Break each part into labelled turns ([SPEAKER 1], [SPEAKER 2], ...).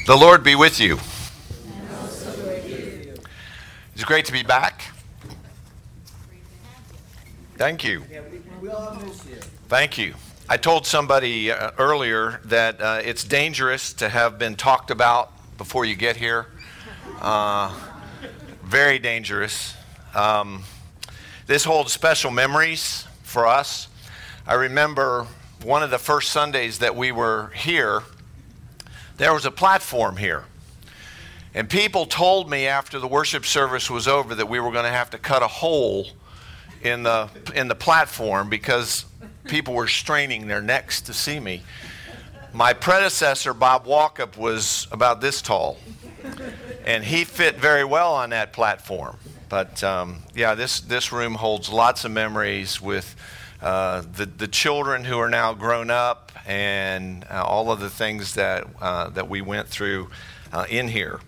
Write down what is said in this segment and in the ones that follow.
[SPEAKER 1] The Lord be with you.
[SPEAKER 2] And also with you.
[SPEAKER 1] It's great to be back. Thank you.
[SPEAKER 3] We all miss you.
[SPEAKER 1] Thank you. I told somebody earlier that it's dangerous to have been talked about before you get here. Very dangerous. This holds special memories for us. I remember one of the first Sundays that we were here, there was a platform here. And people told me after the worship service was over that we were going to have to cut a hole in the platform because people were straining their necks to see me. My predecessor, Bob Walkup, was about this tall, and he fit very well on that platform. But this room holds lots of memories with the children who are now grown up and all of the things that we went through in here.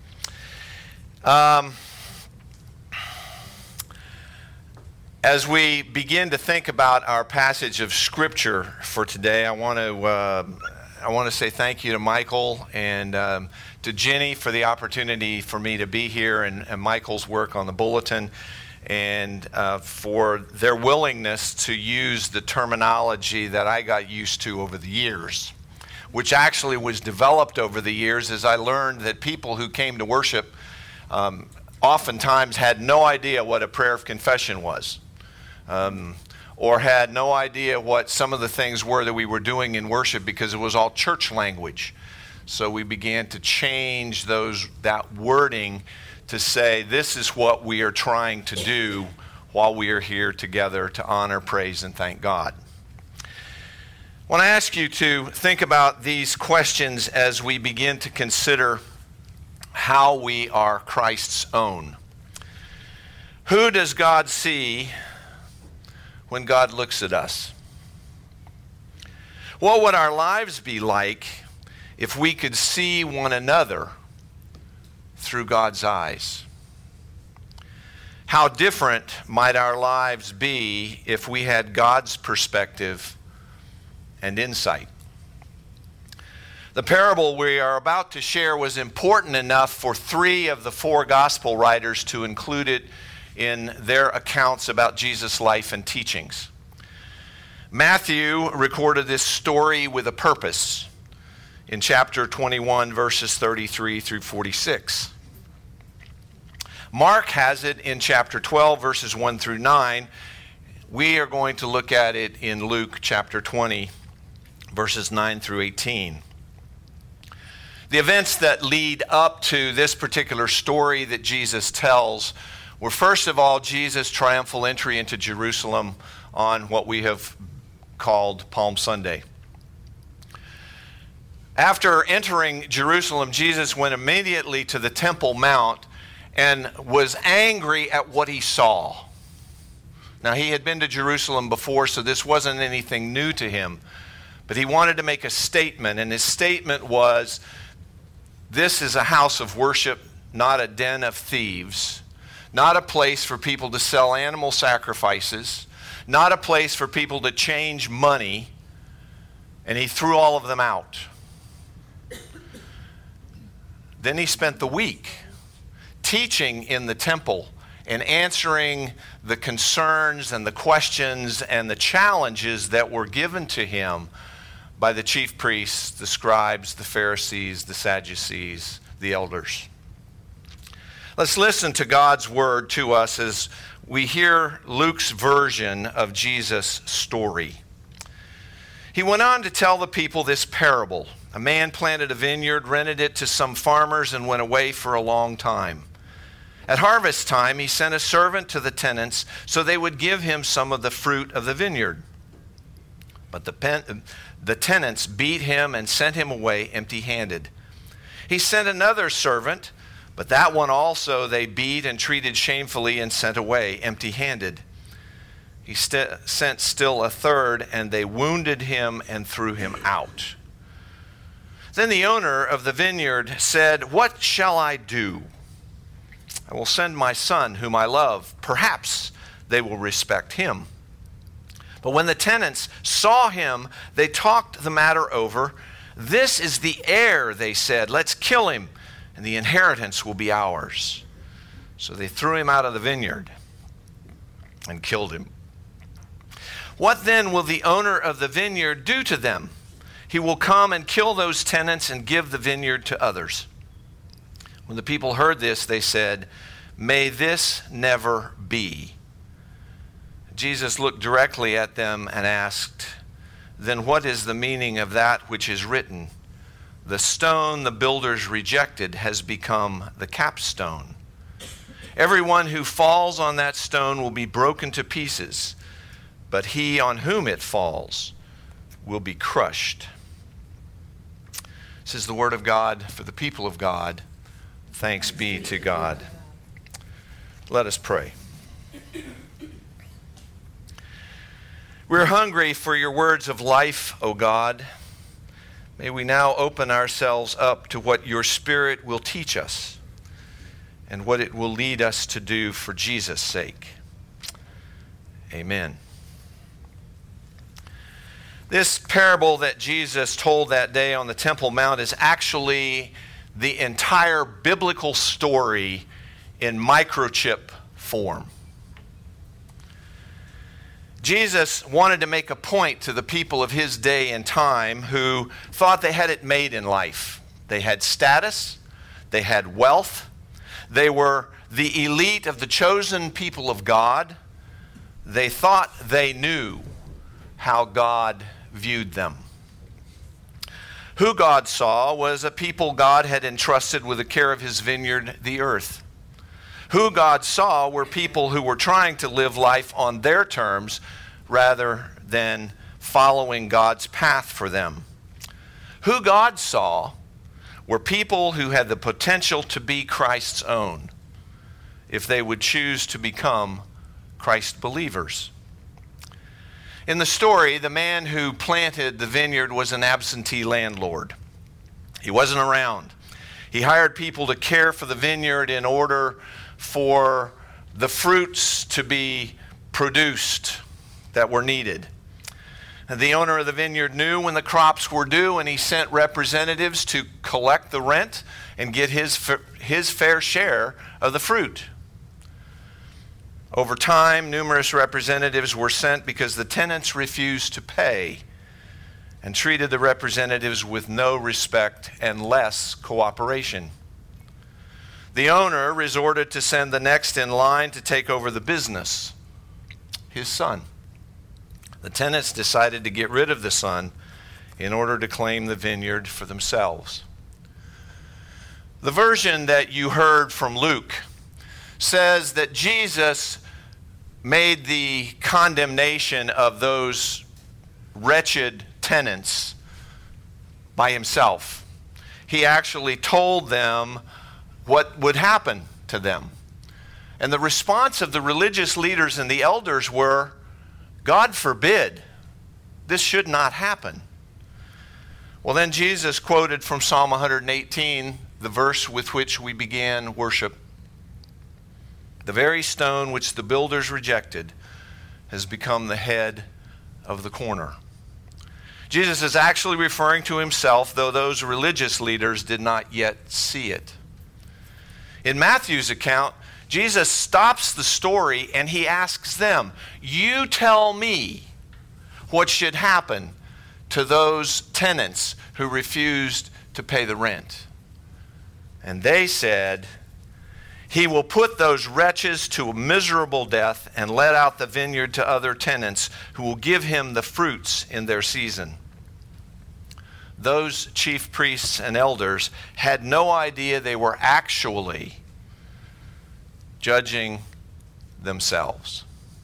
[SPEAKER 1] As we begin to think about our passage of Scripture for today, I want to say thank you to Michael and to Jenny for the opportunity for me to be here, and Michael's work on the bulletin, and for their willingness to use the terminology that I got used to over the years, which actually was developed over the years as I learned that people who came to worship oftentimes had no idea what a prayer of confession was. Or had no idea what some of the things were that we were doing in worship because it was all church language. So we began to change that wording to say this is what we are trying to do while we are here together to honor, praise, and thank God. I want to ask you to think about these questions as we begin to consider how we are Christ's own. Who does God see when God looks at us? What would our lives be like if we could see one another through God's eyes? How different might our lives be if we had God's perspective and insight? The parable we are about to share was important enough for 3 of the 4 gospel writers to include it in their accounts about Jesus' life and teachings. Matthew recorded this story with a purpose in chapter 21, verses 33 through 46. Mark has it in chapter 12, verses 1 through 9. We are going to look at it in Luke chapter 20, verses 9 through 18. The events that lead up to this particular story that Jesus tells were, first of all, Jesus' triumphal entry into Jerusalem on what we have called Palm Sunday. After entering Jerusalem, Jesus went immediately to the Temple Mount and was angry at what he saw. Now, he had been to Jerusalem before, so this wasn't anything new to him. But he wanted to make a statement, and his statement was, this is a house of worship, not a den of thieves. Not a place for people to sell animal sacrifices. Not a place for people to change money. And he threw all of them out. Then he spent the week teaching in the temple and answering the concerns and the questions and the challenges that were given to him by the chief priests, the scribes, the Pharisees, the Sadducees, the elders. Let's listen to God's word to us as we hear Luke's version of Jesus' story. He went on to tell the people this parable. A man planted a vineyard, rented it to some farmers, and went away for a long time. At harvest time, he sent a servant to the tenants so they would give him some of the fruit of the vineyard. But the tenants beat him and sent him away empty-handed. He sent another servant, but that one also they beat and treated shamefully and sent away empty-handed. He sent still a third, and they wounded him and threw him out. Then the owner of the vineyard said, "What shall I do? I will send my son whom I love. Perhaps they will respect him." But when the tenants saw him, they talked the matter over. "This is the heir," they said. "Let's kill him, and the inheritance will be ours." So they threw him out of the vineyard and killed him. "What then will the owner of the vineyard do to them? He will come and kill those tenants and give the vineyard to others." When the people heard this, they said, "May this never be." Jesus looked directly at them and asked, "Then what is the meaning of that which is written? The stone the builders rejected has become the capstone. Everyone who falls on that stone will be broken to pieces, but he on whom it falls will be crushed." This is the word of God for the people of God. Thanks be to God. Let us pray. We're hungry for your words of life, O God. May we now open ourselves up to what your Spirit will teach us and what it will lead us to do for Jesus' sake. Amen. This parable that Jesus told that day on the Temple Mount is actually the entire biblical story in microchip form. Jesus wanted to make a point to the people of his day and time who thought they had it made in life. They had status, they had wealth, they were the elite of the chosen people of God. They thought they knew how God viewed them. Who God saw was a people God had entrusted with the care of his vineyard, the earth. Who God saw were people who were trying to live life on their terms rather than following God's path for them. Who God saw were people who had the potential to be Christ's own if they would choose to become Christ believers. In the story, the man who planted the vineyard was an absentee landlord. He wasn't around. He hired people to care for the vineyard in order for the fruits to be produced that were needed. And the owner of the vineyard knew when the crops were due, and he sent representatives to collect the rent and get his fair share of the fruit. Over time, numerous representatives were sent because the tenants refused to pay and treated the representatives with no respect and less cooperation. The owner resorted to send the next in line to take over the business, his son. The tenants decided to get rid of the son in order to claim the vineyard for themselves. The version that you heard from Luke says that Jesus made the condemnation of those wretched tenants by himself. He actually told them what would happen to them. And the response of the religious leaders and the elders were, "God forbid, this should not happen." Well, then Jesus quoted from Psalm 118, the verse with which we began worship. "The very stone which the builders rejected has become the head of the corner." Jesus is actually referring to himself, though those religious leaders did not yet see it. In Matthew's account, Jesus stops the story and he asks them, "You tell me what should happen to those tenants who refused to pay the rent." And they said, "He will put those wretches to a miserable death and let out the vineyard to other tenants who will give him the fruits in their season." Those chief priests and elders had no idea they were actually judging themselves.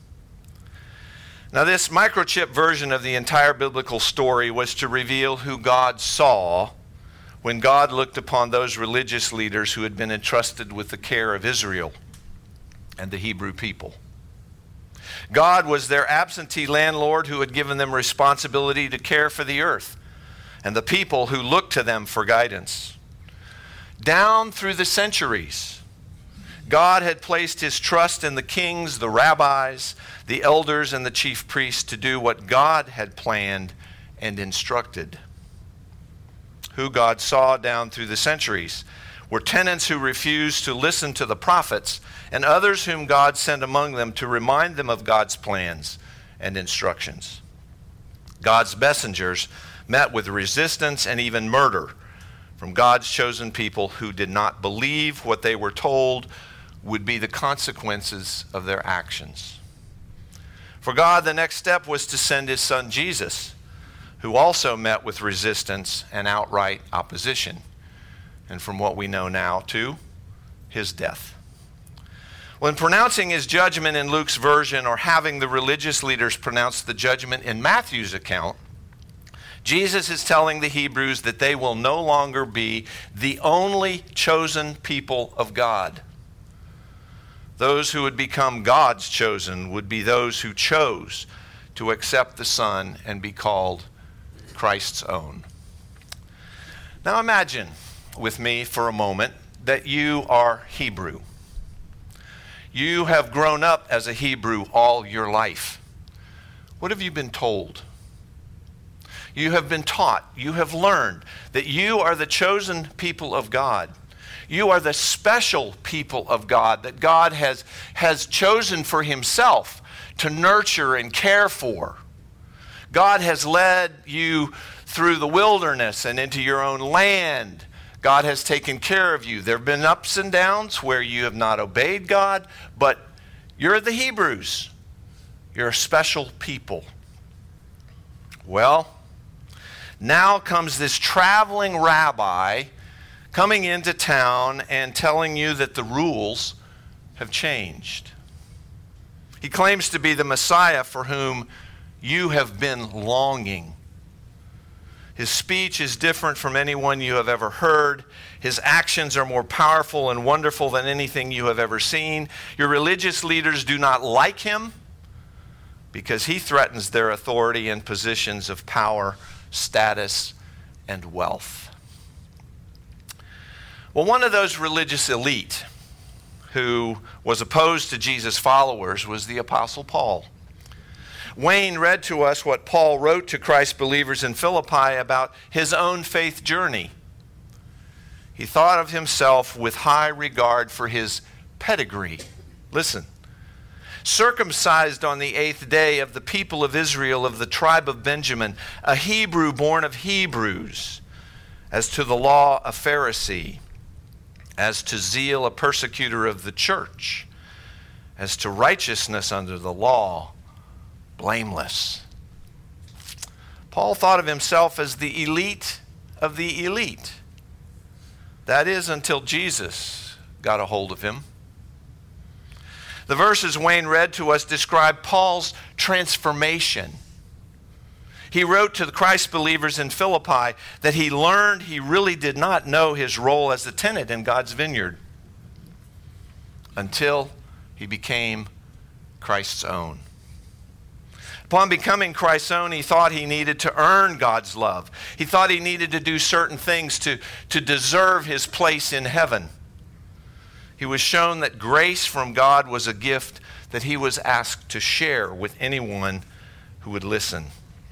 [SPEAKER 1] Now, this microchip version of the entire biblical story was to reveal who God saw when God looked upon those religious leaders who had been entrusted with the care of Israel and the Hebrew people. God was their absentee landlord who had given them responsibility to care for the earth and the people who looked to them for guidance. Down through the centuries, God had placed his trust in the kings, the rabbis, the elders, and the chief priests to do what God had planned and instructed. who God saw down through the centuries, were tenants who refused to listen to the prophets, and others whom God sent among them to remind them of God's plans and instructions. God's messengers met with resistance and even murder from God's chosen people who did not believe what they were told would be the consequences of their actions. For God, the next step was to send his son Jesus, who also met with resistance and outright opposition, and from what we know now, to his death. When pronouncing his judgment in Luke's version, or having the religious leaders pronounce the judgment in Matthew's account, Jesus is telling the Hebrews that they will no longer be the only chosen people of God. Those who would become God's chosen would be those who chose to accept the Son and be called Christ's own. Now imagine with me for a moment that you are Hebrew. You have grown up as a Hebrew all your life. What have you been told? You have been taught, you have learned that you are the chosen people of God. You are the special people of God that God has chosen for himself to nurture and care for. God has led you through the wilderness and into your own land. God has taken care of you. There have been ups and downs where you have not obeyed God, but you're the Hebrews. You're a special people. Well, now comes this traveling rabbi coming into town and telling you that the rules have changed. He claims to be the Messiah for whom you have been longing. His speech is different from anyone you have ever heard. His actions are more powerful and wonderful than anything you have ever seen. Your religious leaders do not like him because he threatens their authority and positions of power, status, and wealth. Well, one of those religious elite who was opposed to Jesus' followers was the Apostle Paul. Wayne read to us what Paul wrote to Christ believers in Philippi about his own faith journey. He thought of himself with high regard for his pedigree. Listen. Circumcised on the 8th day of the people of Israel of the tribe of Benjamin, a Hebrew born of Hebrews, as to the law a Pharisee, as to zeal a persecutor of the church, as to righteousness under the law, blameless. Paul thought of himself as the elite of the elite. That is, until Jesus got a hold of him. The verses Wayne read to us describe Paul's transformation. He wrote to the Christ believers in Philippi that he learned he really did not know his role as a tenant in God's vineyard until he became Christ's own. Upon becoming Christ's own, he thought he needed to earn God's love. He thought he needed to do certain things to deserve his place in heaven. He was shown that grace from God was a gift that he was asked to share with anyone who would listen.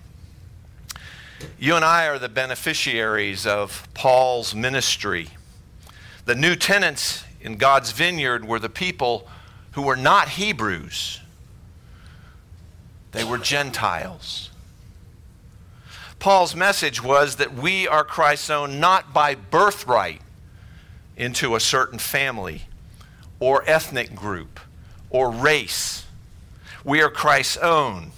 [SPEAKER 1] You and I are the beneficiaries of Paul's ministry. The new tenants in God's vineyard were the people who were not Hebrews. They were Gentiles. Paul's message was that we are Christ's own not by birthright into a certain family or ethnic group or race. We are Christ's own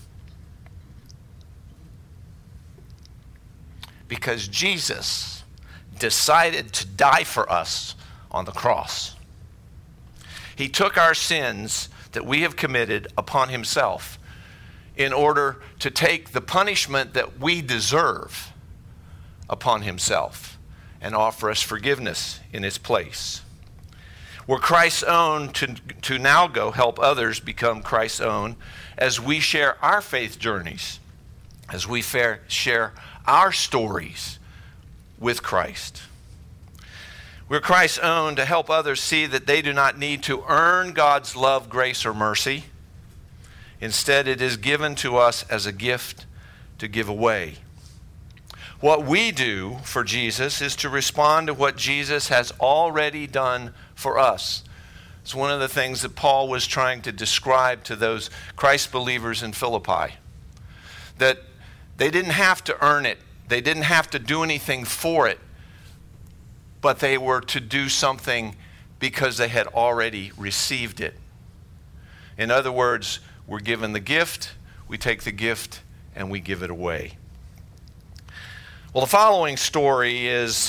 [SPEAKER 1] because Jesus decided to die for us on the cross. He took our sins that we have committed upon himself in order to take the punishment that we deserve upon himself and offer us forgiveness in his place. We're Christ's own to now go help others become Christ's own as we share our faith journeys, as we share our stories with Christ. We're Christ's own to help others see that they do not need to earn God's love, grace, or mercy. Instead, it is given to us as a gift to give away. What we do for Jesus is to respond to what Jesus has already done for us. It's one of the things that Paul was trying to describe to those Christ believers in Philippi. That they didn't have to earn it. They didn't have to do anything for it. But they were to do something because they had already received it. In other words, we're given the gift, we take the gift, and we give it away. Well, the following story is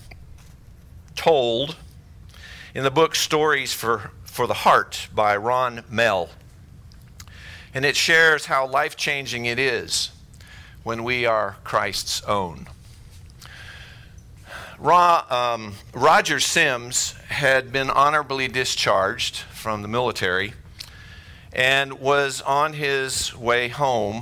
[SPEAKER 1] told in the book Stories for the Heart by Ron Mell. And it shares how life-changing it is when we are Christ's own. Roger Sims had been honorably discharged from the military and was on his way home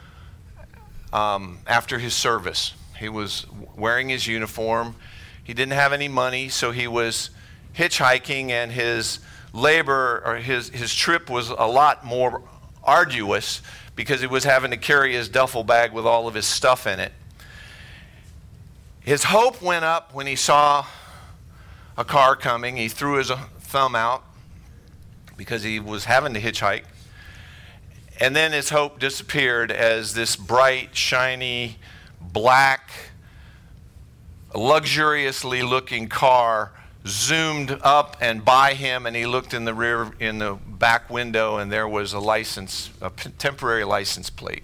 [SPEAKER 1] after his service. He was wearing his uniform. He didn't have any money, so he was hitchhiking, and his trip was a lot more arduous because he was having to carry his duffel bag with all of his stuff in it. His hope went up when he saw a car coming. He threw his thumb out because he was having to hitchhike. And then his hope disappeared as this bright, shiny, black, luxuriously looking car zoomed up and by him, and he looked in the back window, and there was a temporary license plate.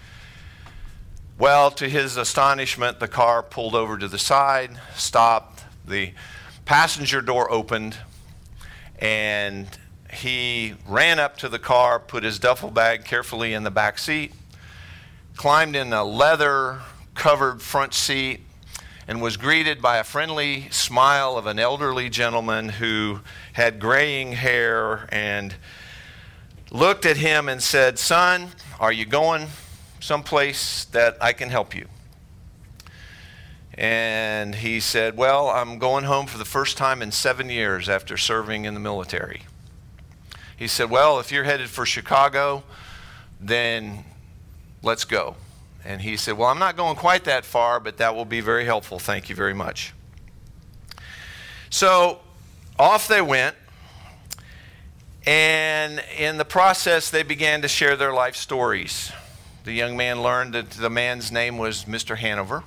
[SPEAKER 1] Well, to his astonishment, the car pulled over to the side, stopped, the passenger door opened, and he ran up to the car, put his duffel bag carefully in the back seat, climbed in a leather-covered front seat, and was greeted by a friendly smile of an elderly gentleman who had graying hair and looked at him and said, "Son, are you going someplace that I can help you?" And he said, "Well, I'm going home for the first time in 7 years after serving in the military." He said, "Well, if you're headed for Chicago, then let's go." And he said, "Well, I'm not going quite that far, but that will be very helpful. Thank you very much." So off they went, and in the process, they began to share their life stories. The young man learned that the man's name was Mr. Hanover,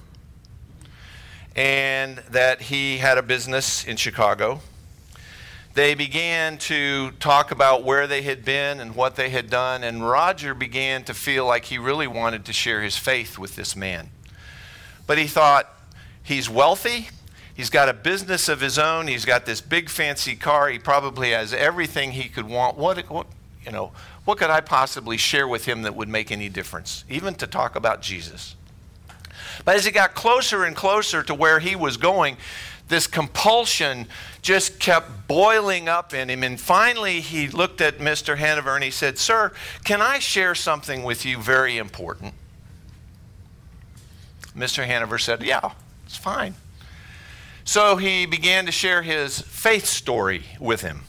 [SPEAKER 1] and that he had a business in Chicago. They began to talk about where they had been and what they had done, and Roger began to feel like he really wanted to share his faith with this man. But he thought, he's wealthy, he's got a business of his own, he's got this big fancy car, he probably has everything he could want. What could I possibly share with him that would make any difference, even to talk about Jesus? But as he got closer and closer to where he was going, this compulsion just kept boiling up in him. And finally, he looked at Mr. Hanover and he said, "Sir, can I share something with you very important?" Mr. Hanover said, "Yeah, it's fine." So he began to share his faith story with him.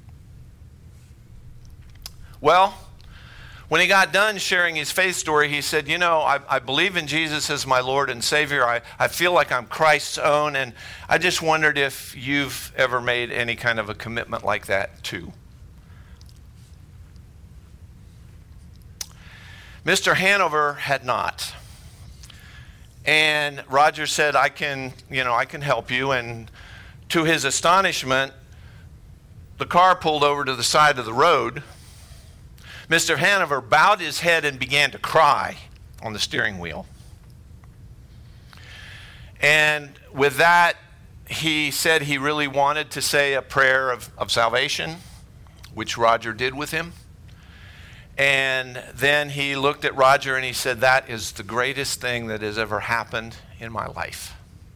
[SPEAKER 1] Well, when he got done sharing his faith story, he said, I believe in Jesus as my Lord and Savior. I feel like I'm Christ's own, and I just wondered if you've ever made any kind of a commitment like that too. Mr. Hanover had not. And Roger said, I can help you. And to his astonishment, the car pulled over to the side of the road. Mr. Hanover bowed his head and began to cry on the steering wheel. And with that, he said he really wanted to say a prayer of salvation, which Roger did with him. And then he looked at Roger and he said, "That is the greatest thing that has ever happened in my life."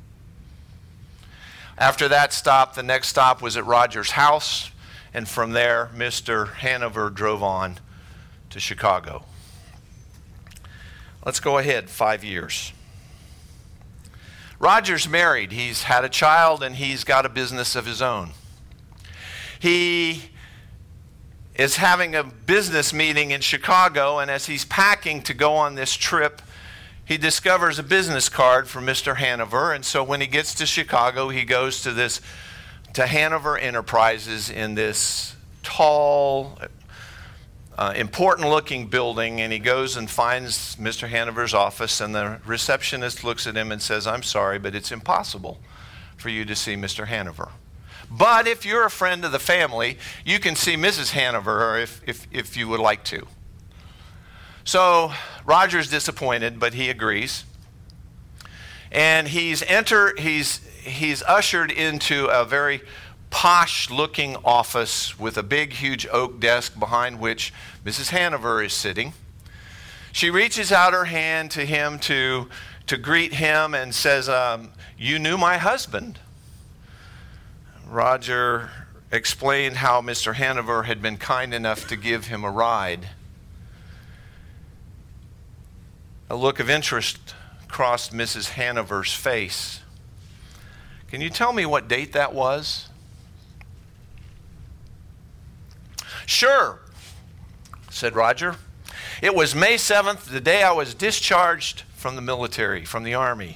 [SPEAKER 1] After that stop, the next stop was at Roger's house. And from there, Mr. Hanover drove on to Chicago. Let's go ahead 5 years. Roger's married. He's had a child and he's got a business of his own. He is having a business meeting in Chicago, and as he's packing to go on this trip, he discovers a business card from Mr. Hanover, and so when he gets to Chicago, he goes to Hanover Enterprises in this tall, important-looking building, and he goes and finds Mr. Hanover's office, and the receptionist looks at him and says, "I'm sorry, but it's impossible for you to see Mr. Hanover. But if you're a friend of the family, you can see Mrs. Hanover if you would like to." So Roger's disappointed, but he agrees. And he's ushered into a very posh-looking office with a big, huge oak desk behind which Mrs. Hanover is sitting. She reaches out her hand to him to greet him and says, "You knew my husband." Roger explained how Mr. Hanover had been kind enough to give him a ride. A look of interest crossed Mrs. Hanover's face. "Can you tell me what date that was?" "Sure," said Roger. "It was May 7th, the day I was discharged from the military, from the Army."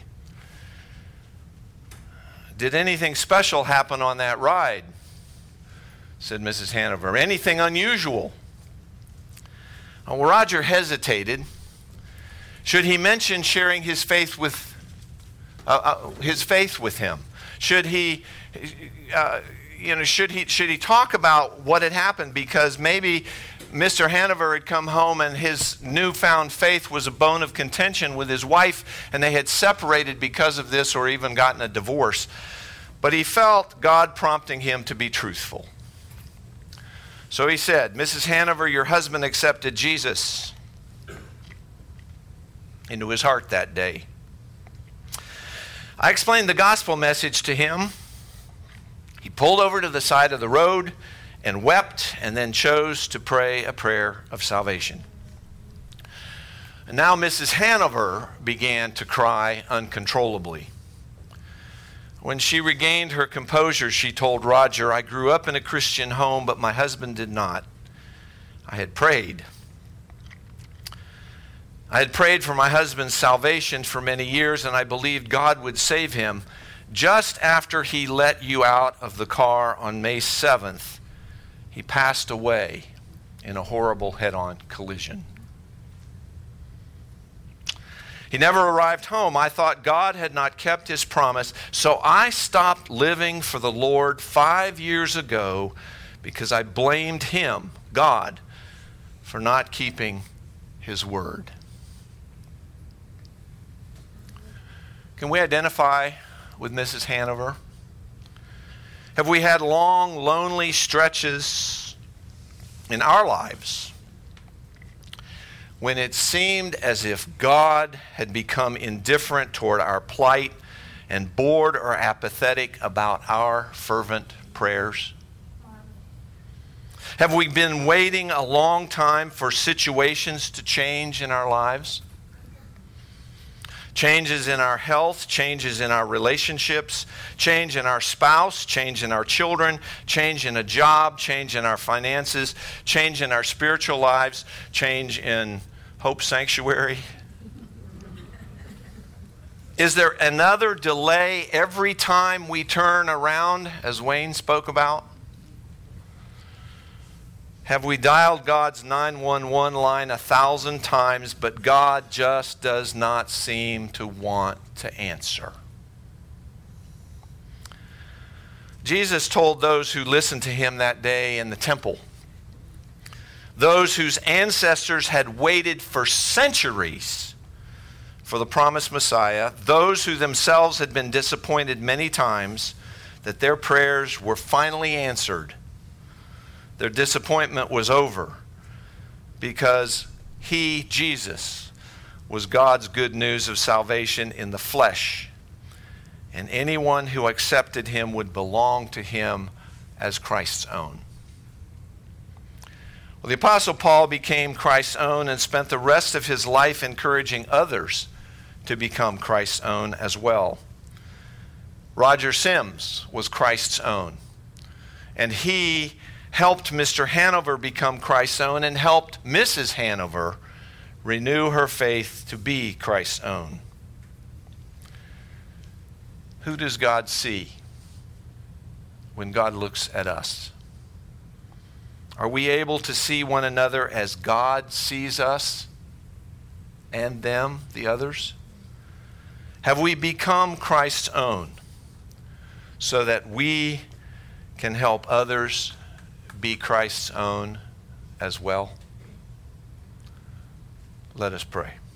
[SPEAKER 1] "Did anything special happen on that ride?" said Mrs. Hanover. "Anything unusual?" Well, Roger hesitated. Should he mention sharing his faith with him? Should he talk about what had happened? Because maybe Mr. Hanover had come home and his newfound faith was a bone of contention with his wife, and they had separated because of this or even gotten a divorce. But he felt God prompting him to be truthful. So he said, "Mrs. Hanover, your husband accepted Jesus into his heart that day." I explained the gospel message to him. He pulled over to the side of the road and wept, and then chose to pray a prayer of salvation. And now Mrs. Hanover began to cry uncontrollably. When she regained her composure, she told Roger, "I grew up in a Christian home, but my husband did not. I had prayed. I had prayed for my husband's salvation for many years, and I believed God would save him. Just after he let you out of the car on May 7th, he passed away in a horrible head-on collision. He never arrived home. I thought God had not kept his promise, so I stopped living for the Lord 5 years ago because I blamed him, God, for not keeping his word." Can we identify with Mrs. Hanover? Have we had long, lonely stretches in our lives when it seemed as if God had become indifferent toward our plight and bored or apathetic about our fervent prayers? Have we been waiting a long time for situations to change in our lives? Changes in our health, changes in our relationships, change in our spouse, change in our children, change in a job, change in our finances, change in our spiritual lives, change in Hope Sanctuary. Is there another delay every time we turn around, as Wayne spoke about? Have we dialed God's 911 line 1,000 times, but God just does not seem to want to answer? Jesus told those who listened to him that day in the temple, those whose ancestors had waited for centuries for the promised Messiah, those who themselves had been disappointed many times, that their prayers were finally answered. Their disappointment was over because he, Jesus, was God's good news of salvation in the flesh. And anyone who accepted him would belong to him as Christ's own. Well, the Apostle Paul became Christ's own and spent the rest of his life encouraging others to become Christ's own as well. Roger Sims was Christ's own, and he helped Mr. Hanover become Christ's own and helped Mrs. Hanover renew her faith to be Christ's own. Who does God see when God looks at us? Are we able to see one another as God sees us and them, the others? Have we become Christ's own so that we can help others be Christ's own as well? Let us pray.